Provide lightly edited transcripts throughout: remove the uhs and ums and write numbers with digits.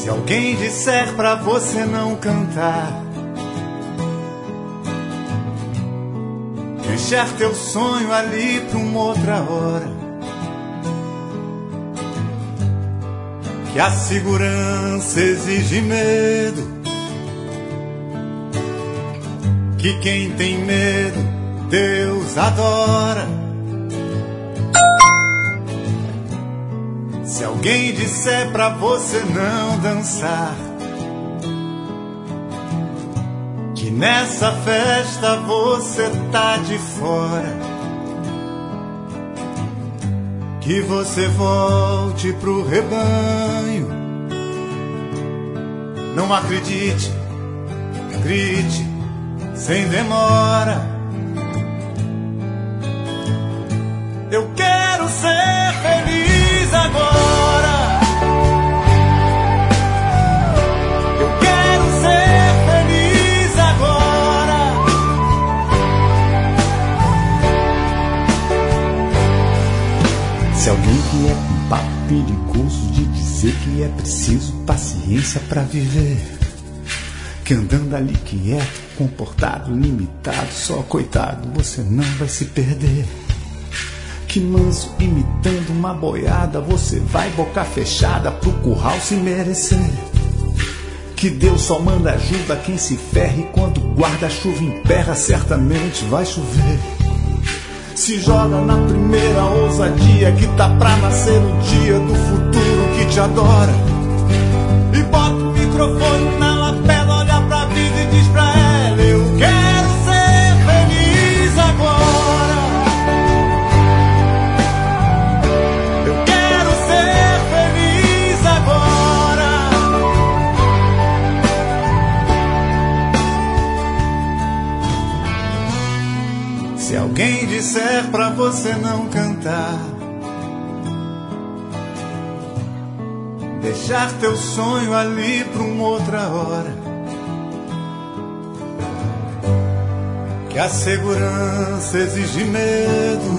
Se alguém disser pra você não cantar, deixar teu sonho ali pra uma outra hora, que a segurança exige medo, que quem tem medo Deus adora. Se alguém disser pra você não dançar, que nessa festa você tá de fora, que você volte pro rebanho, não acredite, grite sem demora. Eu quero ser feliz agora. Eu quero ser feliz agora. Se alguém vier com papo perigoso de dizer que é preciso paciência pra viver, que andando ali quieto, comportado, limitado, só coitado, você não vai se perder. Que manso imitando uma boiada, você vai boca fechada pro curral se merecer. Que Deus só manda ajuda a quem se ferra, e quando guarda-chuva emperra, certamente vai chover. Se joga na primeira ousadia, que tá pra nascer o dia do futuro que te adora. E bota o microfone na lapela, olha pra vida e diz pra ela: eu quero ser feliz agora. Eu quero ser feliz agora. Se alguém disser pra você não cantar, deixar teu sonho ali pra uma outra hora, que a segurança exige medo,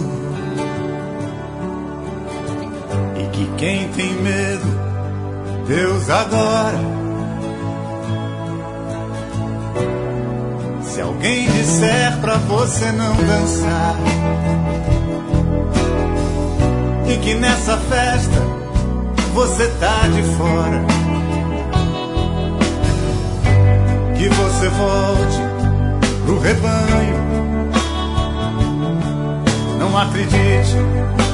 e que quem tem medo Deus adora. Se alguém disser pra você não dançar, e que nessa festa você tá de fora, que você volte pro rebanho, não acredite,